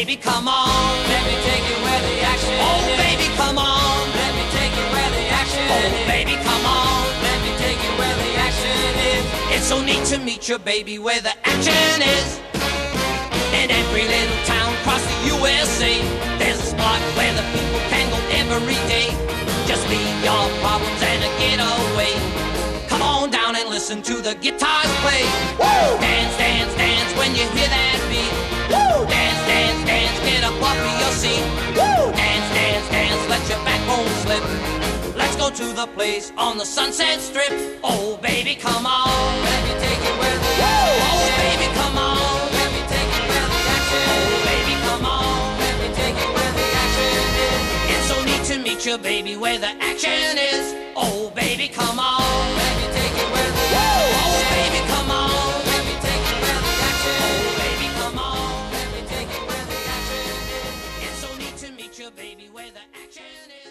baby, come on. Let me take you where the action is. Oh, baby, come on. Let me take you where the action Oh, is. baby, come on. Let me take you where the action is. It's so neat to meet your baby where the action is. In every little town across the USA, there's a spot where the people can go every day. Just leave your problems and get away. Come on down and listen to the guitars play. Woo! Dance, dance, dance when you hear that beat. Woo! Dance, dance, dance, get up off of your seat. Woo! Dance, dance, dance, let your backbone slip. Let's go to the place on the Sunset Strip. Oh, baby, come on. Let me take you where the Oh, baby, come on. Let me take you where the action Oh, is. baby, come on. Let me take you where the action is. It's so neat to meet your baby where the action is. Oh, baby, come on. Let me take you where the Oh, baby, come on. Let me take you where the action Oh, is. baby, come on. Let me take you where the action is. It's so neat to meet your baby where the action is.